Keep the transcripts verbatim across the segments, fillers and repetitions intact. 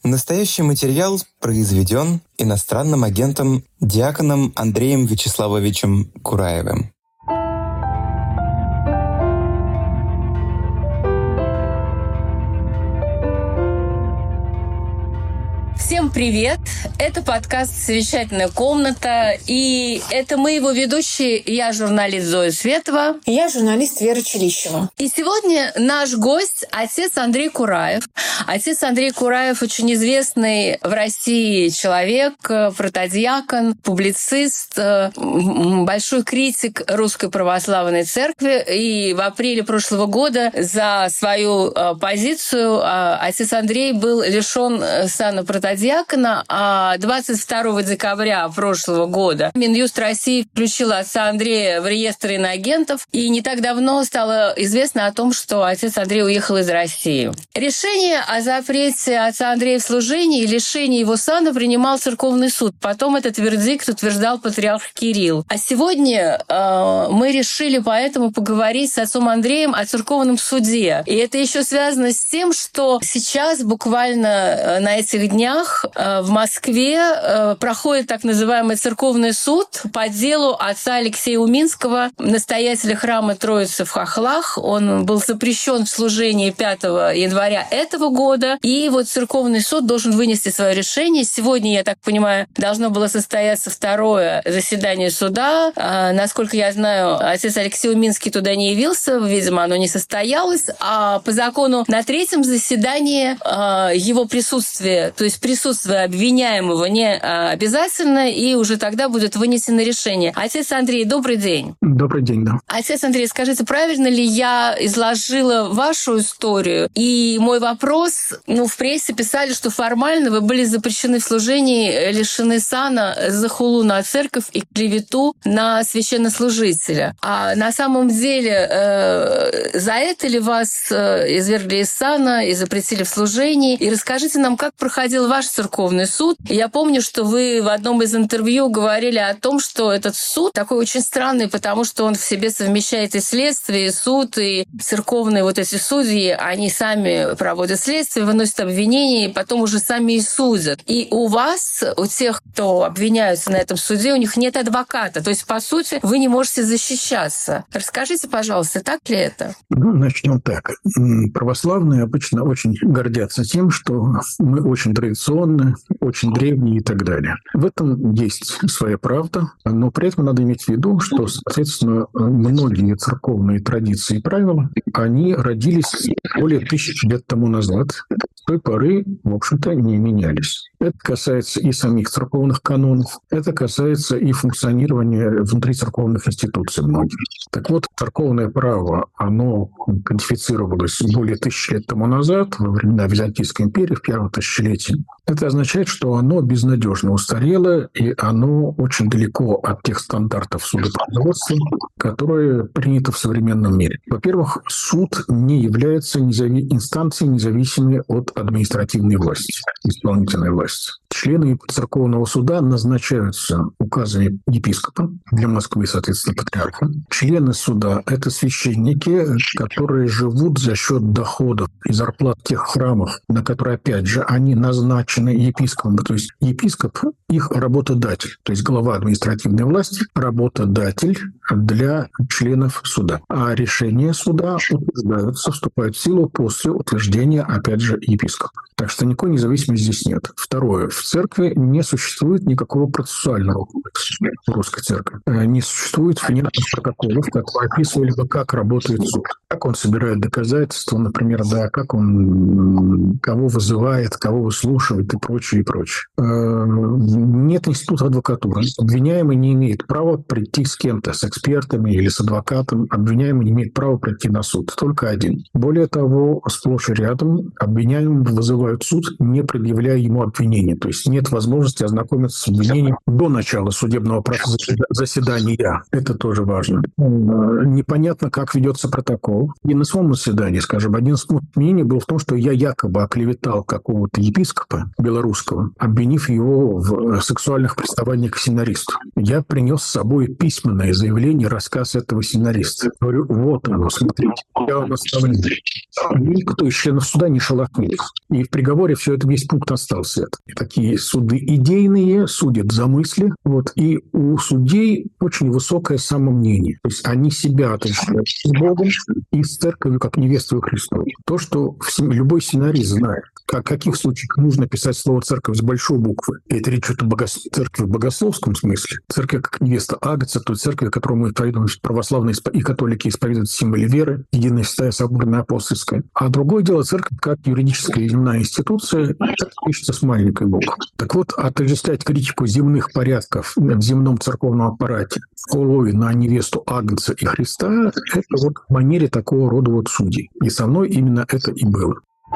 Настоящий материал произведен иностранным агентом диаконом Андреем Вячеславовичем Кураевым. Всем привет! Это подкаст «Совещательная комната», и это мы, его ведущие. Я журналист Зоя Светова. И я журналист Вера Челищева. И сегодня наш гость – отец Андрей Кураев. Отец Андрей Кураев – очень известный в России человек, протодиакон, публицист, большой критик Русской Православной Церкви. И в апреле прошлого года за свою позицию отец Андрей был лишен сана протодиакона, а двадцать второго декабря прошлого года Минюст России включил отца Андрея в реестр иноагентов, и не так давно стало известно о том, что отец Андрей уехал из России. Решение о запрете отца Андрея в служении и лишении его сана принимал церковный суд. Потом этот вердикт утверждал патриарх Кирилл. А сегодня э, мы решили поэтому поговорить с отцом Андреем о церковном суде. И это еще связано с тем, что сейчас буквально на этих днях в Москве проходит так называемый церковный суд по делу отца Алексея Уминского, настоятеля храма Троицы в Хохлах. Он был запрещен в служении пятого января этого года, и вот церковный суд должен вынести свое решение. Сегодня, я так понимаю, должно было состояться второе заседание суда. Насколько я знаю, отец Алексей Уминский туда не явился, видимо, оно не состоялось, а по закону на третьем заседании его присутствие, то есть присутствие обвиняемого не обязательно, и уже тогда будет вынесено решение. Отец Андрей, добрый день. Добрый день, да. Отец Андрей, скажите, правильно ли я изложила вашу историю? И мой вопрос, ну, в прессе писали, что формально вы были запрещены в служении, лишены сана за хулу на церковь и клевету на священнослужителя. А на самом деле э, за это ли вас э, извергли из сана и запретили в служении? И расскажите нам, как проходил ваш церковный суд. Я помню, что вы в одном из интервью говорили о том, что этот суд такой очень странный, потому что он в себе совмещает и следствие, и суд, и церковные вот эти судьи, они сами проводят следствие, выносят обвинения, и потом уже сами и судят. И у вас, у тех, кто обвиняются на этом суде, у них нет адвоката. То есть, по сути, вы не можете защищаться. Расскажите, пожалуйста, так ли это? Ну, начнем так. Православные обычно очень гордятся тем, что мы очень традиционные, очень древние и так далее. В этом есть своя правда, но при этом надо иметь в виду, что, соответственно, многие церковные традиции и правила, они родились более тысячи лет тому назад. С той поры, в общем-то, не менялись. Это касается и самих церковных канонов, это касается и функционирования внутри церковных институций многих. Так вот, церковное право, оно кодифицировалось более тысячи лет тому назад, во времена Византийской империи, в первом тысячелетии. Это означает, что оно безнадежно устарело, и оно очень далеко от тех стандартов судопроизводства, которые приняты в современном мире. Во-первых, суд не является незави- инстанцией, независимой от административной власти, исполнительной власти. Члены церковного суда назначаются указами епископа, для Москвы, соответственно, патриарха. Члены суда – это священники, которые живут за счет доходов и зарплат тех храмов, на которые, опять же, они назначены епископом. То есть епископ – их работодатель, то есть глава административной власти – работодатель для членов суда. А решения суда утверждаются, вступают в силу после утверждения, опять же, епископа. Так что никакой независимости здесь нет. Второе. В церкви не существует никакого процессуального кодекса в русской церкви. Не существует внятных протоколов, которые описывали бы, как работает суд. Как он собирает доказательства, например, да, как он кого вызывает, кого выслушивает и прочее, и прочее. Нет института адвокатуры. Обвиняемый не имеет права прийти с кем-то, с экспертами или с адвокатом. Обвиняемый не имеет права прийти на суд. Только один. Более того, сплошь и рядом обвиняемого вызывают в суд, не предъявляя ему обвинения. То есть есть нет возможности ознакомиться с обвинением до начала судебного процесса заседания. Это тоже важно. Непонятно, как ведется протокол. И на своем заседании, скажем, один из мнений был в том, что я якобы оклеветал какого-то епископа белорусского, обвинив его в сексуальных приставаниях к семинаристу. Я принес с собой письменное заявление, рассказ этого семинариста. Говорю, вот оно, смотрите, я вам оставлю. Никто из членов суда не шелохнулся. И в приговоре все это, весь пункт остался. И такие суды идейные, судят за мысли. Вот, и у судей очень высокое самомнение. То есть они себя отождествляют с Богом и с церковью, как невесту Христову. То, что в сем... любой семинарист знает, в каких случаях нужно писать слово «церковь» с большой буквы. И это речь идет о богос... церкви в богословском смысле. Церковь как невеста Агнца, той церкви, которую мы исповедуем, православные и католики исповедуют символы веры, единая святая соборная апостольская. А другое дело, церковь как юридическая земная институция, это пишется с маленькой буквы. Так вот, отождествлять критику земных порядков в земном церковном аппарате в улове на невесту Агнца и Христа, это вот в манере такого рода вот судей. И со мной именно это и было.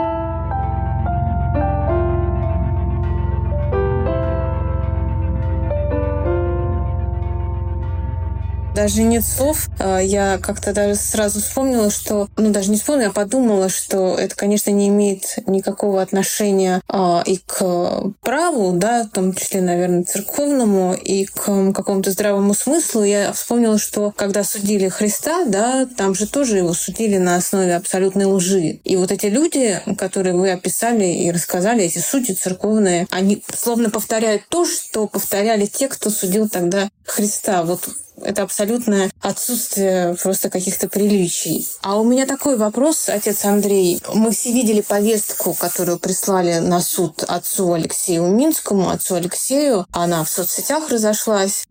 Даже нет слов. Я как-то даже сразу вспомнила, что... Ну, даже не вспомнила, а подумала, что это, конечно, не имеет никакого отношения а, и к праву, да, в том числе, наверное, церковному, и к какому-то здравому смыслу. Я вспомнила, что когда судили Христа, да, там же тоже его судили на основе абсолютной лжи. И вот эти люди, которые вы описали и рассказали, эти судьи церковные, они словно повторяют то, что повторяли те, кто судил тогда Христа. Вот это абсолютное отсутствие просто каких-то приличий. А у меня такой вопрос, отец Андрей. Мы все видели повестку, которую прислали на суд отцу Алексею Минскому, отцу Алексею. Она в соцсетях разошлась.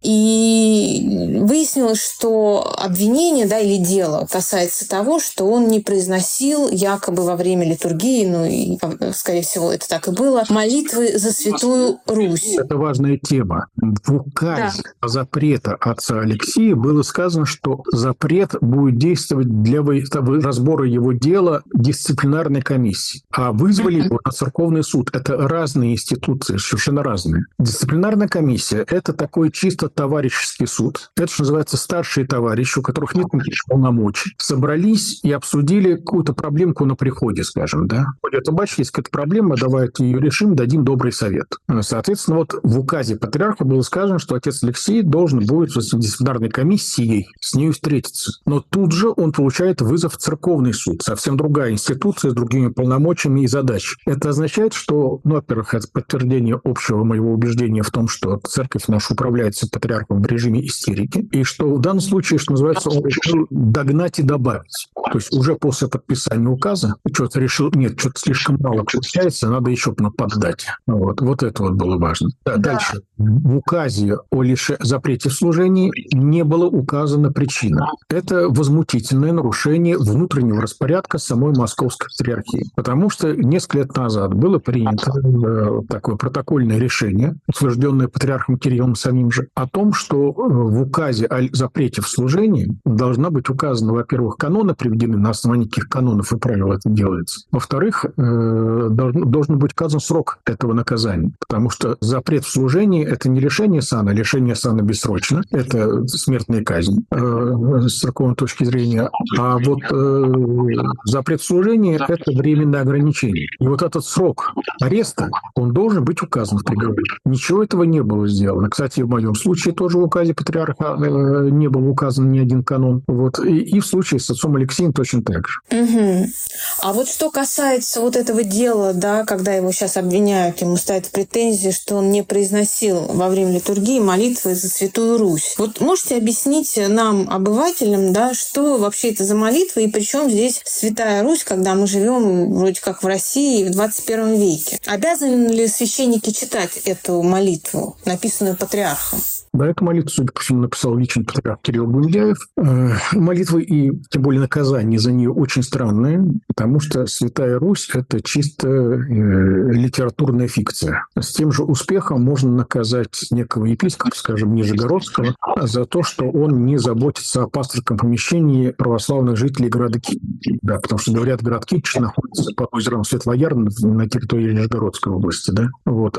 И выяснилось, что обвинение, да, или дело касается того, что он не произносил якобы во время литургии, ну и, скорее всего, это так и было, молитвы за Святую Русь. Это важная тема. В указе да. запрета отца Алексея Алексея было сказано, что запрет будет действовать для разбора его дела дисциплинарной комиссии. А вызвали его на церковный суд. Это разные институции, совершенно разные. Дисциплинарная комиссия – это такой чисто товарищеский суд. Это, что называется, старшие товарищи, у которых нет никаких полномочий. Собрались и обсудили какую-то проблемку на приходе, скажем, да. Это, бачки, есть какая-то проблема, давайте ее решим, дадим добрый совет. Соответственно, вот в указе патриарха было сказано, что отец Алексей должен будет в дисциплинарной комиссией с ней встретиться. Но тут же он получает вызов в церковный суд. Совсем другая институция с другими полномочиями и задачами. Это означает, что, ну, во-первых, это подтверждение общего моего убеждения в том, что церковь наша управляется патриархом в режиме истерики, и что в данном случае, что называется, он решил догнать и добавить. То есть уже после подписания указа что-то решил, нет, что-то слишком мало получается, надо еще поддать. Вот, вот это вот было важно. Да, да. Дальше. В указе о лише... запрете в служении не было указана причина. Это возмутительное нарушение внутреннего распорядка самой Московской патриархии. Потому что несколько лет назад было принято э, такое протокольное решение, утвержденное патриархом Кириллом самим же, о том, что в указе о запрете в служении должна быть указана, во-первых, каноны приведены, на основании каких канонов и правил это делается. Во-вторых, э, должен, должен быть указан срок этого наказания. Потому что запрет в служении – это не лишение сана, лишение сана бессрочно. Это смертная казнь э, с церковной точки зрения. А вот э, запрет служения – это временное ограничение. И вот этот срок ареста, он должен быть указан в приговоре. Ничего этого не было сделано. Кстати, в моем случае тоже в указе патриарха э, не был указан ни один канон. Вот. И, и в случае с отцом Алексеем точно так же. Угу. А вот что касается вот этого дела, да, когда его сейчас обвиняют, ему ставят претензии, что он не произносил во время литургии молитвы за Святую Русь. Вот можете объяснить нам, обывателям, да, что вообще это за молитва и причем здесь Святая Русь, когда мы живем вроде как в России в двадцать первом веке? Обязаны ли священники читать эту молитву, написанную патриархом? Да, эту молитву, судя по всему, написал лично патриарх Кирилл Гундяев. Э, молитвы и, тем более, наказания за нее очень странные, потому что Святая Русь – это чисто э, литературная фикция. С тем же успехом можно наказать некого епископа, скажем, Нижегородского, за то, что он не заботится о пасторском помещении православных жителей города Китеж. Да, потому что, говорят, город Китеж находится под озером Светлояр на территории Нижегородской области. Да? Вот.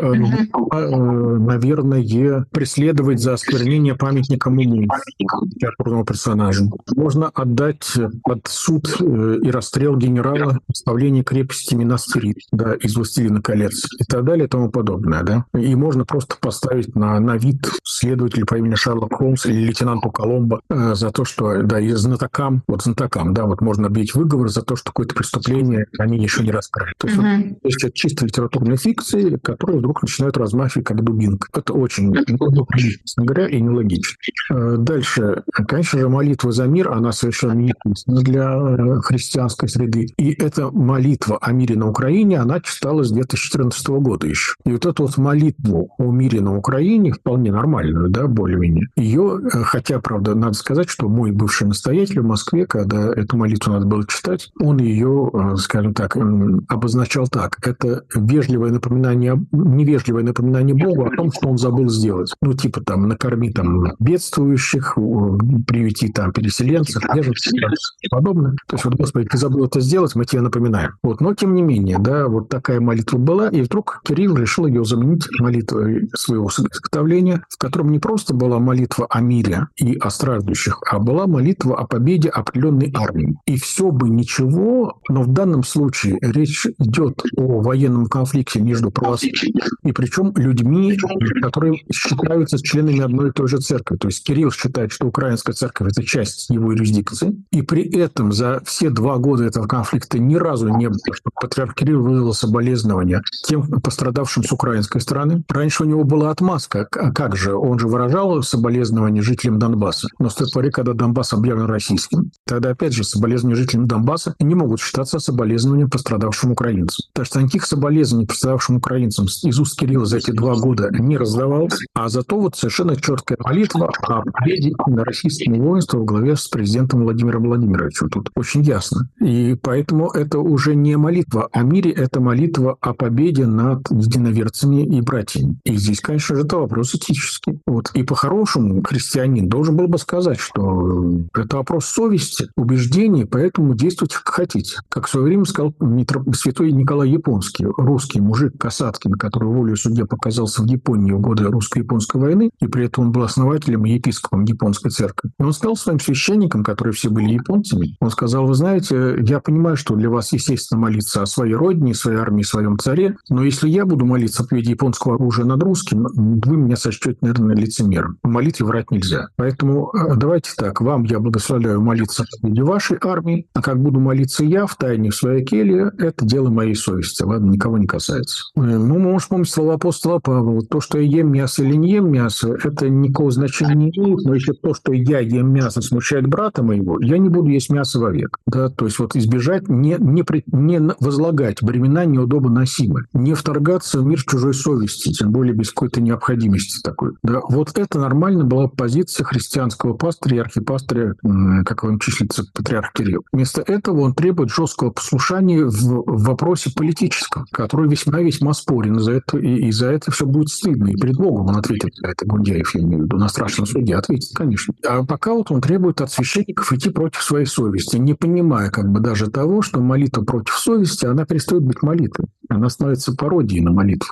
Mm-hmm. Наверное, преследовать за осквернение памятника Муму, литературному персонажу. Можно отдать под суд и расстрел генерала представление крепости Минастырит, да, из «Властелина колец» и так далее и тому подобное. Да? И можно просто поставить на, на вид следователя по имени Шерлок Холмс или лейтенанту Коломбо э, за то, что, да, и знатокам, вот знатокам, да, вот можно объявить выговор за то, что какое-то преступление они еще не раскрыли. То есть, uh-huh. вот, есть чисто литературные фикции, которые вдруг начинают размахивать как дубинка. Это очень, ну, честно говоря, и нелогично. Э, дальше, конечно же, молитва за мир, она совершенно неизвестна для христианской среды. И эта молитва о мире на Украине, она читалась с две тысячи четырнадцатого года еще. И вот эту вот молитву о мире на Украине, вполне нормальную, да, более-менее, ее, хотя, правда, надо сказать, что мой бывший настоятель в Москве, когда эту молитву надо было читать, он ее, скажем так, обозначал так. Это вежливое напоминание, невежливое напоминание Богу о том, что он забыл сделать. Ну, типа там накорми там бедствующих, приюти там переселенцев, беженцев и подобное. То есть вот, Господи, ты забыл это сделать, мы тебе напоминаем. Вот, но тем не менее, да, вот такая молитва была, и вдруг Кирилл решил ее заменить молитвой своего изготовления, в котором не просто была молитва о мире и о страждущих, а была молитва о победе определенной армии. И все бы ничего, но в данном случае речь идет о военном конфликте между православными, и причем людьми, которые считаются членами одной и той же церкви. То есть Кирилл считает, что украинская церковь – это часть его юрисдикции, и при этом за все два года этого конфликта ни разу не было, что патриарх Кирилл выразил соболезнования тем пострадавшим с украинской стороны. Раньше у него была отмазка. А как же? Он же выражал соболезнования жителям Донбасса. Но с той поры, когда Донбасс объявлен российским, тогда, опять же, соболезнования жителям Донбасса не могут считаться соболезнованием пострадавшим украинцам. Так что никаких соболезнований пострадавшим украинцам из уст Кирилла за эти два года не раздавалось, а зато вот совершенно четкая молитва о победе на российском воинстве во главе с президентом Владимиром Владимировичем. Тут очень ясно. И поэтому это уже не молитва о мире, это молитва о победе над единоверцами и братьями. И здесь, конечно же, это вопрос этический. Вот. И по-хорошему христианин должен был бы сказать, что это вопрос совести, убеждений, поэтому действуйте как хотите. Как в свое время сказал святой Николай Японский, русский мужик Касаткин, который волею судья показался в Японии в годы русско-японской войны, и при этом он был основателем и епископом японской церкви. И он сказал своим священникам, которые все были японцами, он сказал: вы знаете, я понимаю, что для вас естественно молиться о своей родине, своей армии, своем царе, но если я буду молиться о победе японского оружия над русским, вы меня сочтете, наверное, лицемером. В молитве врать нельзя. Поэтому давайте так, вам я благословляю молиться о победе вашей армии, а как буду молиться я в тайне в своей келье, это дело моей совести, ладно, никого не касается. Ну, мы можем вспомнить слова апостола Павла: то, что я ем мясо или не ем мясо, это никакого значения не имеет, но если то, что я ем мясо, смущает брата моего, я не буду есть мясо вовек. Да? То есть вот избежать, не, не, не возлагать бремена неудобоносимы, не вторгаться в мир чужой совести, тем более без какой-то необходимости такой. Да? Вот это нормально была позиция христианского пастыря и архипастыря, как он числится, патриарх Кирилл. Вместо этого он требует жесткого послушания в, в вопросе политическом, который весьма-весьма спорен, за это, и, и за это все будет стыдно. И пред Богом он ответит за это, Гундяев, я имею в виду, на страшном суде ответит, конечно. А пока вот он требует от священников идти против своей совести, не понимая как бы даже того, что молитва против совести, она перестает быть молитвой. Она становится пародией на молитву.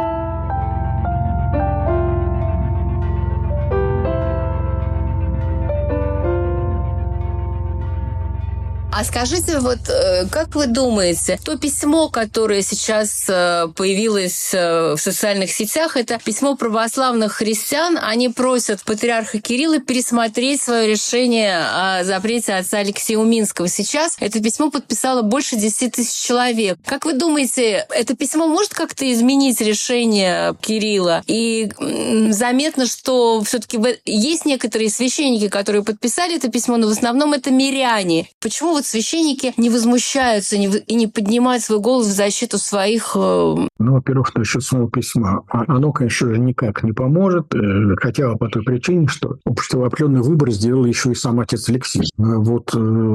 А скажите, вот как вы думаете, то письмо, которое сейчас появилось в социальных сетях, это письмо православных христиан, они просят патриарха Кирилла пересмотреть свое решение о запрете отца Алексея Уминского. Сейчас это письмо подписало больше десяти тысяч человек. Как вы думаете, это письмо может как-то изменить решение Кирилла? И заметно, что все-таки есть некоторые священники, которые подписали это письмо, но в основном это миряне. Почему вот вот священники не возмущаются не, и не поднимают свой голос в защиту своих... Ну, во-первых, насчет самого письма. Оно, конечно, никак не поможет, хотя бы по той причине, что общество определенный выбор сделал еще и сам отец Алексей. Вот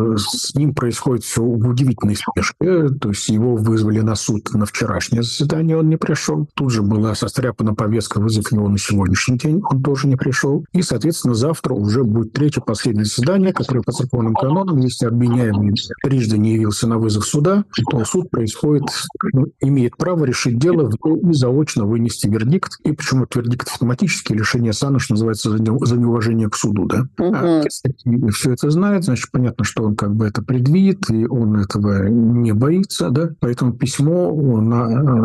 с ним происходит все в удивительной спешке, то есть его вызвали на суд на вчерашнее заседание, он не пришел. Тут же была состряпана повестка, вызов его на сегодняшний день, он тоже не пришел. И, соответственно, завтра уже будет третье, последнее заседание, которое по церковным канонам, если обвиняемый трижды не явился на вызов суда, то суд происходит, ну, имеет право решить дело и заочно вынести вердикт. И почему вердикт автоматически, лишение сана, что называется, за неуважение к суду. Да? Угу. А если все это знает, значит, понятно, что он как бы это предвидит, и он этого не боится. Да? Поэтому письмо на,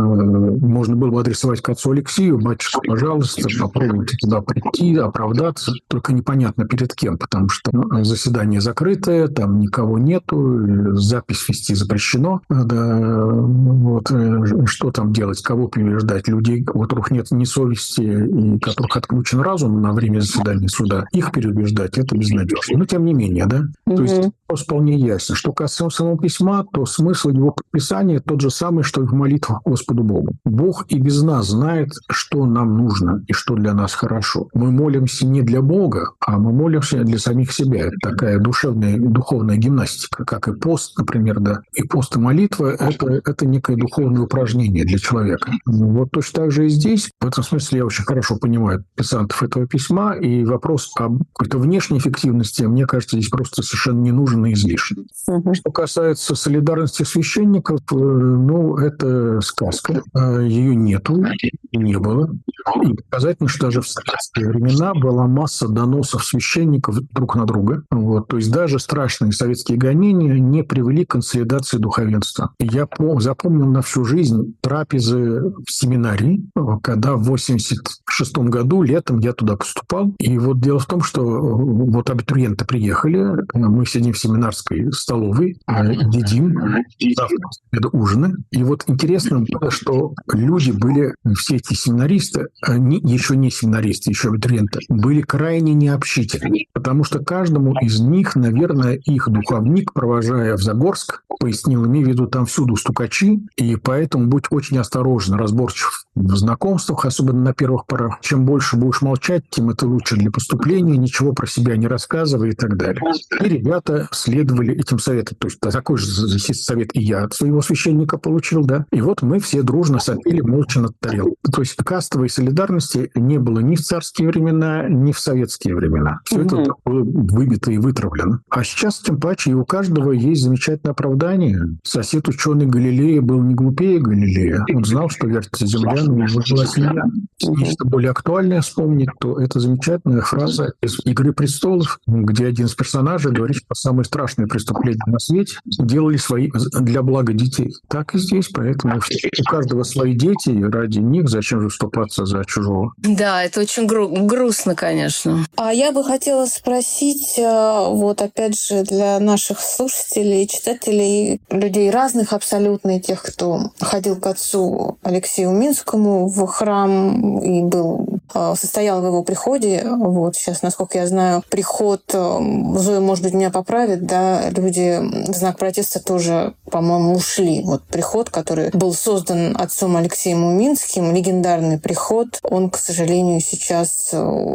можно было бы адресовать к отцу Алексею: батюшка, пожалуйста, попробуйте туда прийти, оправдаться. Только непонятно перед кем, потому что заседание закрытое, там никого нету, запись вести запрещено. Да, вот, что там делать, кого переждать? Людей, у которых нет ни совести и которых отключен разум на время заседания суда, их переубеждать — это безнадежно. Но тем не менее, да? Mm-hmm. То есть вопрос вполне ясен. Что касается самого письма, то смысл его подписания тот же самый, что и в молитвах Господу Богу. Бог и без нас знает, что нам нужно и что для нас хорошо. Мы молимся не для Бога, а мы молимся для самих себя. Это такая душевная, духовная гимнастика, как и пост, например, да. И пост и молитва — это, это некое духовное упражнение для человека. Вот точно так же и здесь. В этом смысле я очень хорошо понимаю писантов этого письма, и вопрос об какой-то внешней эффективности, мне кажется, здесь просто совершенно не нужен и излишен. Uh-huh. Что касается солидарности священников, ну, это сказка. Ее нету, не было. И показательно, что даже в советские времена была масса доносов священников друг на друга. Вот. То есть даже страшные советские гонения не привели к консолидации духовенства. Я запомнил на всю жизнь трапезы в семинарии, когда в восемьдесят шестом году летом я туда поступал. И вот дело в том, что вот абитуриенты приехали, мы сидим в семинарской столовой, едим, завтрак, ужины. И вот интересно было, что люди были, все эти семинаристы, они еще не семинаристы, еще абитуриенты, были крайне необщительны, потому что каждому из них, наверное, их духовник, провожая в Загорск, пояснил, имея в виду, там всюду стукачи, и поэтому будь очень осторожен, разборчив в знакомствах, особенно на первых порах. Чем больше будешь молчать, тем это лучше для поступления, ничего про себя не рассказывай и так далее. И ребята следовали этим советам. То есть такой же совет и я от своего священника получил, да. И вот мы все дружно сопели молча над тарелкой. То есть кастовой солидарности не было ни в царские времена, ни в советские времена. Все угу. это было выбито и вытравлено. А сейчас, тем паче, и у каждого есть замечательное оправдание. Сосед ученый Галилея был не глупее Галилея. Он знал, что вертится земля, но его была семья. Если более актуальное вспомнить, то это замечательная фраза из «Игры престолов», где один из персонажей говорит, что самые страшные преступления на свете делали свои для блага детей. Так и здесь, поэтому у каждого свои дети, и ради них зачем же вступаться за чужого? Да, это очень гру- грустно, конечно. А я бы хотела спросить, вот опять же, для наших слушателей, читателей, людей разных абсолютно, и тех, кто ходил к отцу Алексею Минскому в храм и был, состоял в его приходе. Вот сейчас, насколько я знаю, приход, Зоя, может быть, меня поправит, да, люди в знак протеста тоже, по-моему, ушли. Вот приход, который был создан отцом Алексеем Уминским, легендарный приход, он, к сожалению, сейчас,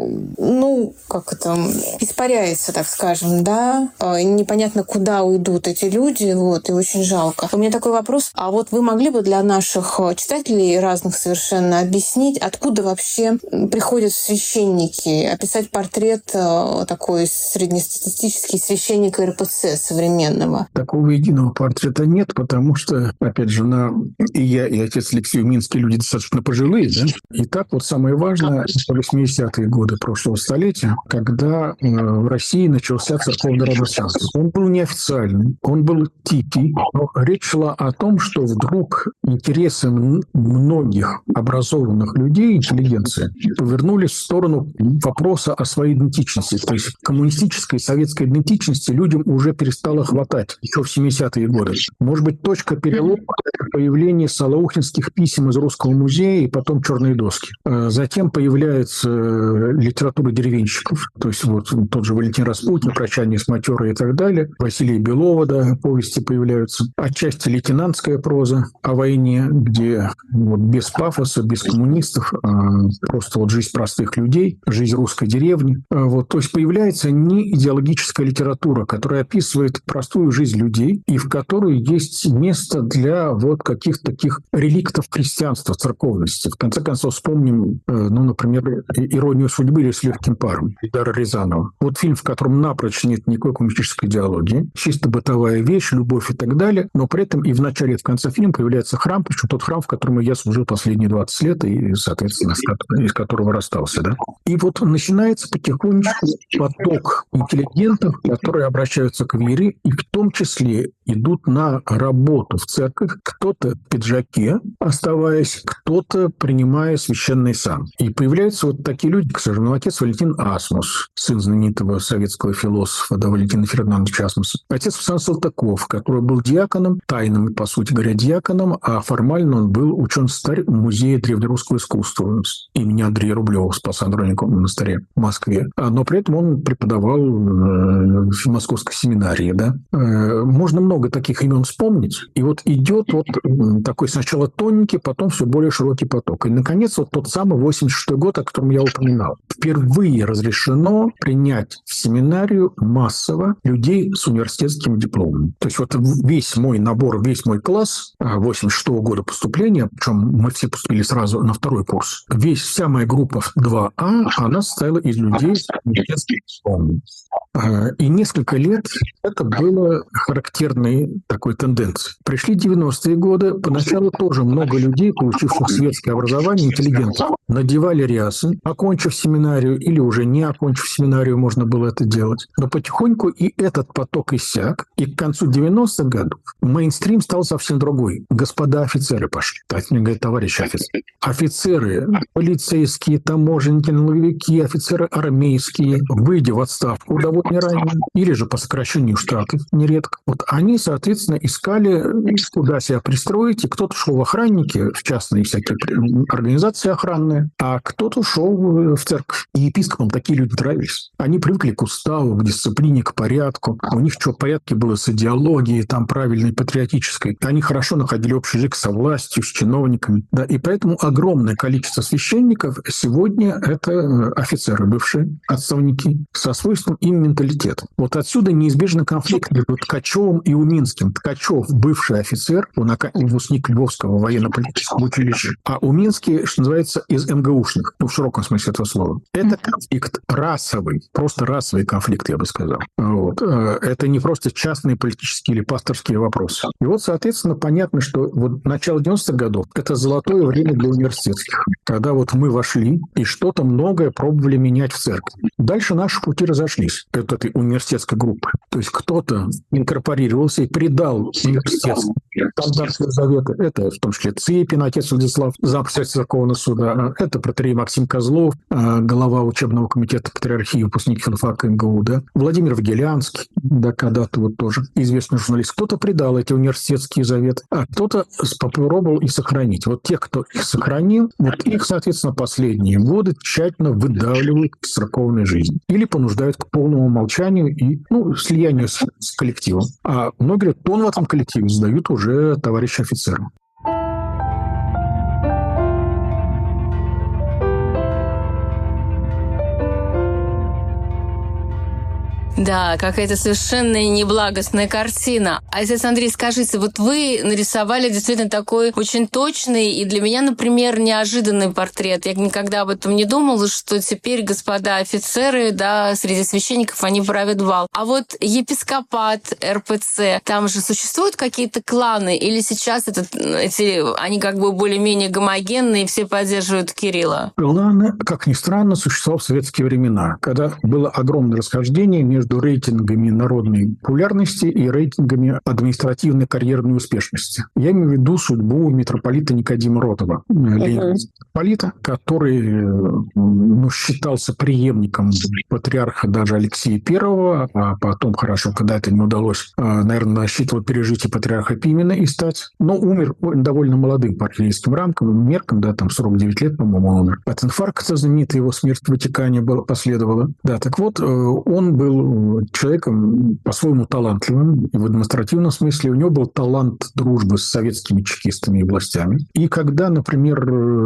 ну, как это, испаряется, так скажем, да. Непонятно, куда уйдут эти люди, вот, и очень жалко. У меня такой вопрос, а вот вы могли бы для наших читателей разных совершенно объяснить, откуда вообще приходят священники, описать портрет такой среднестатистический священника эр пэ цэ современного? Такого единого портрета нет, потому что, опять же, на... и я, и отец Алексей Уминский люди достаточно пожилые, да? И так вот самое важное, восьмидесятые годы прошлого столетия, когда в России начался церковный ренессанс. Он был неофициальный, он был тихий, но речь шла о том, что вдруг интересы многих образованных людей людей, интеллигенции, повернули в сторону вопроса о своей идентичности. То есть коммунистической и советской идентичности людям уже перестало хватать еще в семидесятые годы. Может быть, точка перелома – это появление солоухинских писем из Русского музея и потом «Черные доски». Затем появляется литература деревенщиков. То есть вот тот же Валентин Распутин, «Прощание с матерой» и так далее. Василия Белова, да, повести появляются. Отчасти лейтенантская проза о войне, где вот без пафоса, без коммунистов, а просто вот жизнь простых людей, жизнь русской деревни. Вот, то есть появляется не идеологическая литература, которая описывает простую жизнь людей и в которой есть место для вот каких-то таких реликтов христианства, церковности. В конце концов, вспомним, ну, например, «Иронию судьбы» или «С легким паром» Эльдара Рязанова. Вот фильм, в котором напрочь нет никакой коммунистической идеологии, чисто бытовая вещь, любовь и так далее, но при этом и в начале, и в конце фильма появляется храм, причем тот храм, в котором я служил последние двадцать лет, и, соответственно, из которого расстался. Да? И вот начинается потихонечку поток интеллигентов, которые обращаются к вере, и в том числе идут на работу в церковь, кто-то в пиджаке, оставаясь, кто-то принимая священный сан. И появляются вот такие люди, к сожалению, отец Валентин Асмус, сын знаменитого советского философа, да, Валентина Фердинандовича Асмуса, отец Александр Салтыков, который был диаконом, тайным, по сути говоря, диаконом, а формально он был ученый-старь Музея древнерусского искусства имени Андрея Рублева в Спасо-Андрониковом монастыре в Москве. Но при этом он преподавал в Московской семинарии. Да? Можно много таких имен вспомнить. И вот идет вот такой сначала тоненький, потом все более широкий поток. И, наконец, вот тот самый восемьдесят шестой год, о котором я упоминал. Впервые разрешено принять в семинарию массово людей с университетским дипломом. То есть вот весь мой набор, весь мой класс восемьдесят шестого года поступления, причем мы все поступили сразу на второй курс, весь, вся моя группа два А, она состояла из людей с университетским дипломом. И несколько лет это было характерной такой тенденцией. Пришли девяностые годы, поначалу тоже много людей, получивших светское образование, интеллигентов, надевали рясы, окончив семинарию или уже не окончив семинарию, можно было это делать. Но потихоньку и этот поток иссяк, и к концу девяностых годов мейнстрим стал совсем другой. Господа офицеры пошли. Так мне говорят, товарищи офицеры. Офицеры, полицейские, таможенники, налоговики, офицеры армейские, выйдя в отставку довольно ранее, или же по сокращению штатов нередко. Вот они, соответственно, искали, куда себя пристроить, и кто-то шел в охранники, в частные всякие организации охранные, а кто-то шел в церковь. И епископам такие люди нравились. Они привыкли к уставу, к дисциплине, к порядку. У них что в порядке было с идеологией, там правильной, патриотической. Они хорошо находили общий язык со властью, с чиновниками. Да, и поэтому огромное количество священников сегодня это офицеры бывшие, отставники, со свойственным им менталитетом. Вот отсюда неизбежный конфликт между Ткачевым и Уминским. Ткачев – бывший офицер, он выпускник Львовского военно-политического училища, а Уминский, что называется, из МГУшных, ну, в широком смысле этого слова. Это конфликт расовый, просто расовый конфликт, я бы сказал. Вот. Это не просто частные политические или пасторские вопросы. И вот, соответственно, понятно, что вот начало девяностых годов – это золотое время для университетских, когда вот мы вошли и что-то многое пробовали менять в церкви. Дальше наши пути разошлись от этой университетской группы. То есть кто-то инкорпорировался и придал университетскому стандартные заветы. Это в том числе Цепин, отец Владислав, зампредседатель церковного суда. Это протоиерей Максим Козлов, глава учебного комитета патриархии, выпускник филфака МГУ. Да? Владимир Вагелянский, да, когда-то вот тоже известный журналист. Кто-то придал эти университетские заветы, а кто-то попробовал их сохранить. Вот те, кто их сохранил, вот их, соответственно, последние годы тщательно выдавливают из церковной жизни. Или понуждают к полному молчанию и ну, слиянию с, с коллективом. А многие тон в этом коллективе задают уже товарищи офицеры. Да, какая-то совершенно неблагостная картина. Отец Андрей, скажите, вот вы нарисовали действительно такой очень точный и для меня, например, неожиданный портрет. Я никогда об этом не думала, что теперь господа офицеры, да, среди священников, они правят бал. А вот епископат, эр пэ цэ, там же существуют какие-то кланы? Или сейчас это, эти, они как бы более-менее гомогенные, и все поддерживают Кирилла? Кланы, как ни странно, существовали в советские времена, когда было огромное расхождение между рейтингами народной популярности и рейтингами административной карьерной успешности. Я имею в виду судьбу митрополита Никодима Ротова, uh-huh. митрополита, который ну, считался преемником патриарха даже Алексея Первого, а потом, хорошо, когда это не удалось, наверное, рассчитывал пережить и патриарха Пимена и стать, но умер довольно молодым по архиерейским рамкам, меркам, да, там сорок девять лет, по-моему, он умер. От инфаркта знаменитая его смерть в Ватикане была, последовала. Да, так вот, он был человеком по-своему талантливым, и в административном смысле у него был талант дружбы с советскими чекистами и властями. И когда, например,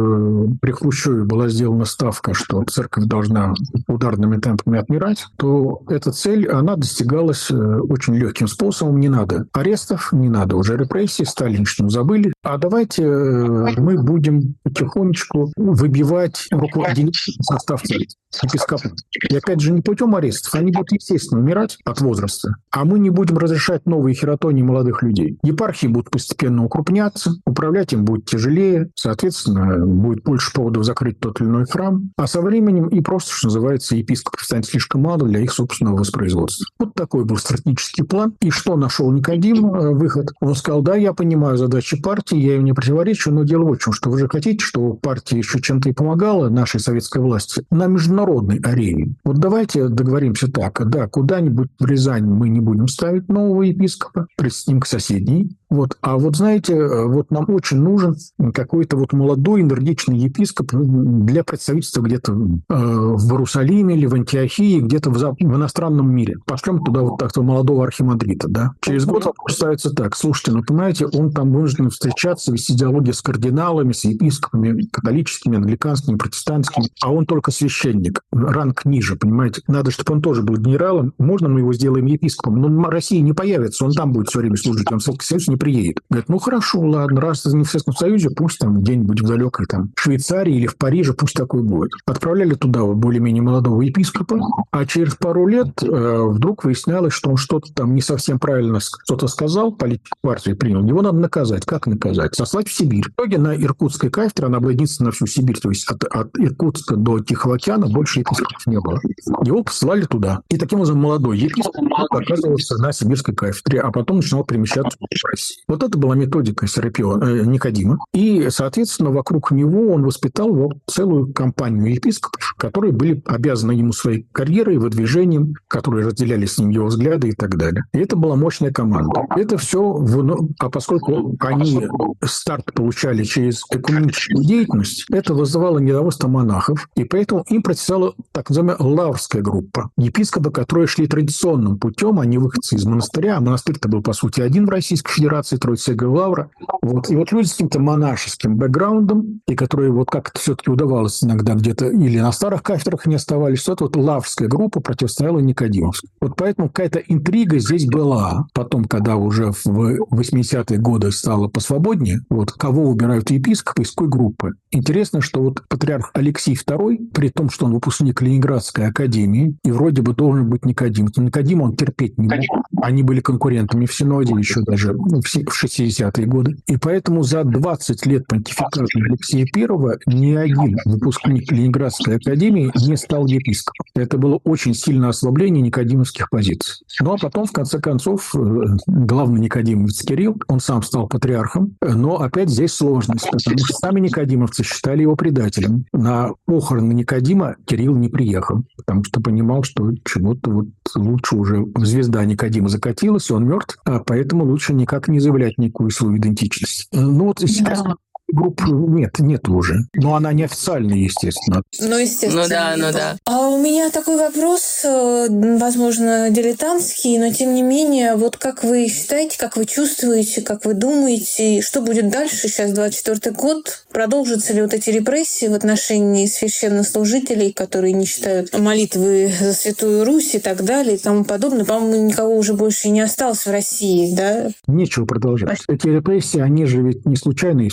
при Хрущеве была сделана ставка, что церковь должна ударными темпами отмирать, то эта цель, она достигалась очень легким способом. Не надо арестов, не надо уже репрессий, Сталинщину забыли. А давайте мы будем потихонечку выбивать руководителей состав епископов. И опять же, не путем арестов, они будут, естественно, умирать от возраста. А мы не будем разрешать новые хератонии молодых людей. Епархии будут постепенно укрупняться, управлять им будет тяжелее, соответственно, будет больше поводов закрыть тот или иной храм. А со временем и просто, что называется, епископов станет слишком мало для их собственного воспроизводства. Вот такой был стратегический план. И что нашел Никодим? Выход. Он сказал, да, я понимаю задачи партии, я им не противоречу, но дело в том, что вы же хотите, чтобы партия еще чем-то и помогала нашей советской власти на международной арене. Вот давайте договоримся так. Да, куда-нибудь в Рязань мы не будем ставить нового епископа, присоединим к соседней. Вот. А вот знаете, вот нам очень нужен какой-то вот молодой энергичный епископ для представительства где-то э, в Иерусалиме или в Антиохии, где-то в, в иностранном мире. Пошлем туда вот такого молодого архимандрита. Да? Через год вопрос ставится так. Слушайте, ну понимаете, он там вынужден встречаться, вести диалоги с кардиналами, с епископами, католическими, англиканскими, протестантскими, а он только священник, ранг ниже, понимаете. Надо, чтобы он тоже был генералом. Можно мы его сделаем епископом? Но в России не появится, он там будет все время служить, он в Советский Союз не приедет. Говорит, ну хорошо, ладно, раз не в Советском Союзе, пусть там где-нибудь в далекой там Швейцарии или в Париже, пусть такой будет. Отправляли туда более-менее молодого епископа, а через пару лет э, вдруг выяснялось, что он что-то там не совсем правильно что-то сказал, политику партии принял. Его надо наказать. Как наказать? Сослать в Сибирь. В итоге на Иркутской кафедре, она была единственная на всю Сибирь, то есть от, от Иркутска до Тихого океана больше епископов не было. Его посылали туда. И таким образом молодой епископ оказывался на сибирской кафедре, а потом начинал перемещаться в Россию. Вот это была методика Серапиона, э, Никодима. И, соответственно, вокруг него он воспитал вот целую компанию епископов, которые были обязаны ему своей карьерой, выдвижением, которые разделяли с ним его взгляды и так далее. И это была мощная команда. Это все, в... а поскольку они старт получали через экуменическую деятельность, это вызывало недовольство монахов, и поэтому им противостояла так называемая лаврская группа. Епископы, которые шли традиционным путем, они выходцы из монастыря, а монастырь-то был, по сути, один в Российской Федерации, Троица-Святая Лавра. Вот. И вот люди с каким-то монашеским бэкграундом, и которые вот как-то все-таки удавалось иногда где-то или на старых кафедрах не оставались, что это вот лаврская группа противостояла Никодимовской. Вот поэтому какая-то интрига здесь была. Потом, когда уже в восьмидесятые годы стало посвободнее, вот кого выбирают епископы, из какой группы. Интересно, что вот патриарх Алексей Второй, при том, что он выпускник Ленинградской академии, и вроде бы должен быть Никодим, то Никодима он терпеть не мог. Они были конкурентами в Синоде еще даже в шестидесятые годы. И поэтому за двадцать лет понтификата Алексея Первого ни один выпускник Ленинградской академии не стал епископом. Это было очень сильное ослабление никодимовских позиций. Ну а потом, в конце концов, главный никодимовец Кирилл, он сам стал патриархом, но опять здесь сложность, потому что сами никодимовцы считали его предателем. На похороны Никодима Кирилл не приехал, потому что понимал, что чего-то вот лучше уже звезда Никодима закатилась, он мертв, а поэтому лучше никак не заявлять никакую свою идентичность. Ну вот сейчас... Да. Групп нет, нет уже. Но она неофициальная, естественно. Ну, естественно. Ну да, ну да. А у меня такой вопрос, возможно, дилетантский, но тем не менее, вот как вы считаете, как вы чувствуете, как вы думаете, что будет дальше? Сейчас двадцать четвёртый год. Продолжатся ли вот эти репрессии в отношении священнослужителей, которые не читают молитвы за Святую Русь и так далее и тому подобное? По-моему, никого уже больше не осталось в России, да? Нечего продолжать. Эти репрессии, они же ведь не случайные случаи с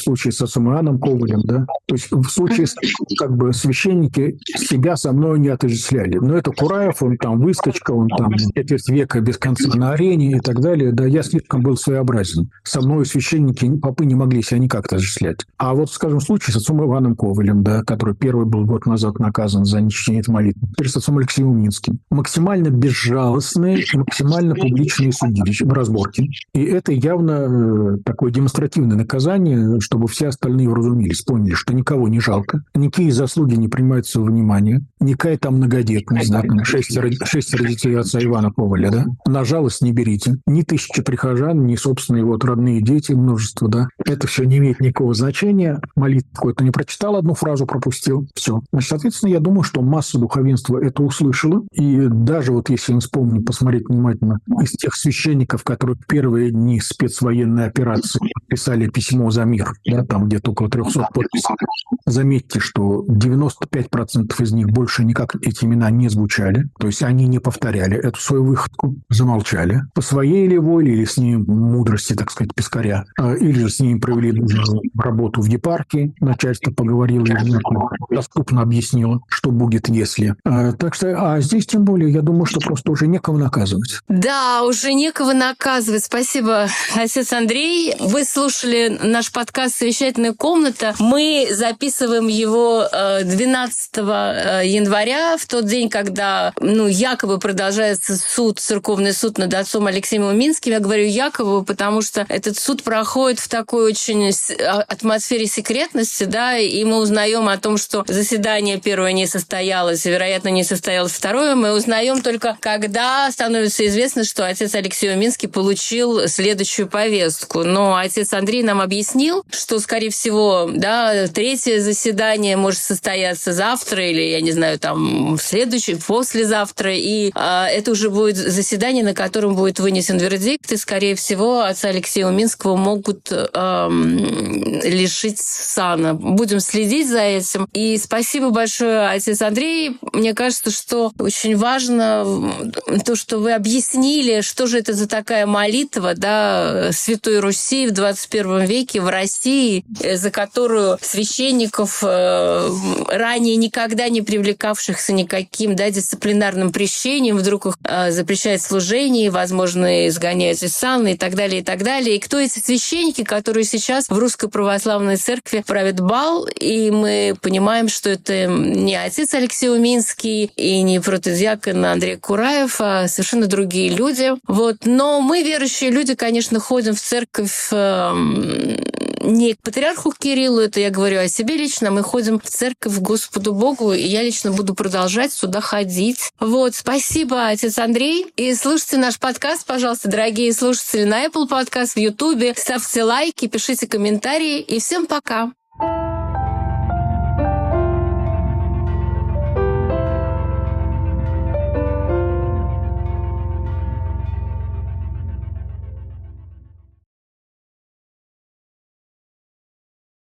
с отцом Иоанном Ковалем, да. То есть в случае, как бы, священники себя со мной не отождествляли. Но это Кураев, он там выскочка, он там четверть века без конца на арене и так далее. Да, я слишком был своеобразен. Со мной священники, попы не могли себя никак отождествлять. А вот, скажем, случай с отцом Иваном Ковалем, да, который первый был год назад наказан за нечтение этой молитвы, теперь с отцом Алексеем Уминским. Максимально безжалостные, максимально публичные судилища, разборки. И это явно такое демонстративное наказание, чтобы все остальные вразумились, поняли, что никого не жалко, никакие заслуги не принимаются во внимание, никакая там многодетность, да, там шестеро, шестеро детей отца Ивана Коваля, да, на жалость не берите. Ни тысячи прихожан, ни собственные вот родные дети, множество, да. Это все не имеет никакого значения. Молитву какой-то не прочитал, одну фразу пропустил, все. Значит, соответственно, я думаю, что масса духовенства это услышала, и даже вот если вспомнить, посмотреть внимательно, из тех священников, которые в первые дни спецвоенной операции писали письмо за мир, да, там где-то около трехсот подписей, заметьте, что девяносто пять процентов из них больше никак эти имена не звучали, то есть они не повторяли эту свою выходку, замолчали по своей ли воле или с ней мудрости, так сказать, пескаря, или же с ними провели работу в епархии, начальство поговорило и доступно объяснило, что будет, если. Так что, а здесь тем более, я думаю, что просто уже некого наказывать. Да, уже некого наказывать. Спасибо, отец Андрей. Вы слушали наш подкаст «Совещательная комната». Мы записываем его двенадцатого января, в тот день, когда, ну, якобы продолжается суд, церковный суд над отцом Алексеем Уминским. Я говорю якобы, потому что этот суд проходит в такой очень атмосфере секретности, да, и мы узнаем о том, что заседание первое не состоялось, и, вероятно, не состоялось второе. Мы узнаем только, когда становится известно, что отец Алексей Уминский получил следующую повестку. Но отец Андрей нам объяснил, что, скорее всего, да, третье заседание может состояться завтра или, я не знаю, там, следующее, послезавтра, и а, это уже будет заседание, на котором будет вынесен вердикт, и, скорее всего, отца Алексея Уминского могут эм, лишить сана. Будем следить за этим. И спасибо большое, отец Андрей. Мне кажется, что очень важно то, что вы объяснили, что же это за такая молитва, да, Святой Руси в двадцать первом веке в России, за которую священников, ранее никогда не привлекавшихся никаким, да, дисциплинарным прещением, вдруг их запрещают служение, возможно, изгоняют из сана и так далее, и так далее. И кто эти священники, которые сейчас в Русской Православной Церкви правят бал, и мы понимаем, что это не отец Алексей Уминский и не протодиакон Андрей Кураев, а совершенно другие люди. Вот. Но мы, верующие люди, конечно, ходим в церковь не к патриарху Кириллу, это я говорю о себе лично, мы ходим в церковь к Господу Богу, и я лично буду продолжать сюда ходить. Вот, спасибо, отец Андрей. И слушайте наш подкаст, пожалуйста, дорогие слушатели, на Apple Podcast, в YouTube. Ставьте лайки, пишите комментарии, и всем пока!